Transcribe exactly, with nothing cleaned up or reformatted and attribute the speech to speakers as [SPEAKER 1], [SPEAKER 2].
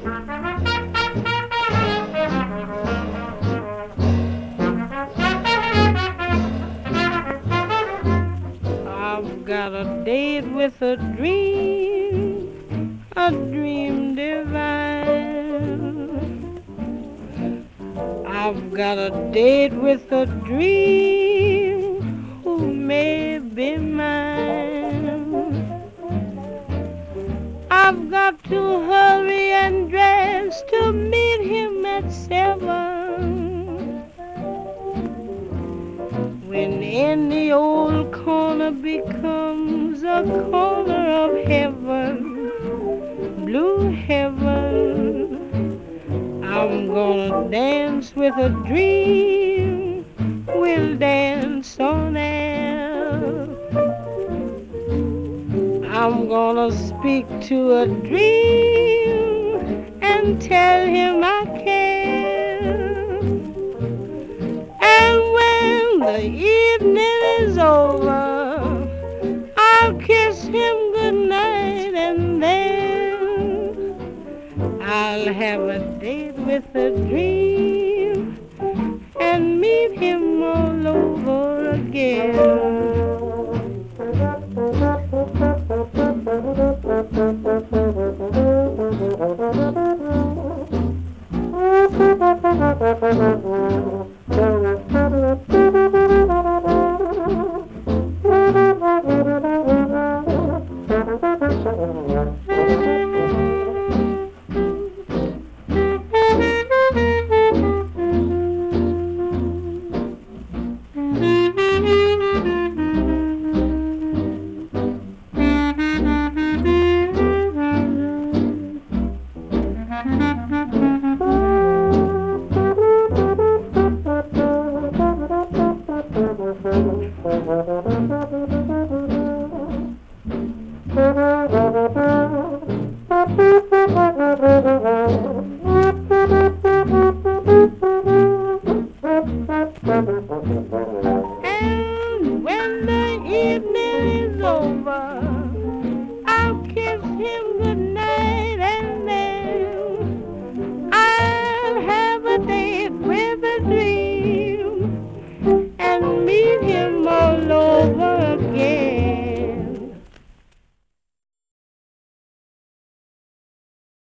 [SPEAKER 1] I've got a date with a dream, a dream divine. I've got a date with a dream who may be mine. I've got to hurry and dress to meet him at seven. When any old corner becomes a corner of heaven, blue heaven, I'm gonna dance with a dream, we'll dance on air. I'm gonna speak to a dream and tell him I care. And when the evening is over, I'll kiss him goodnight, and then I'll have a date with a dream and meet him all over again. Thank you.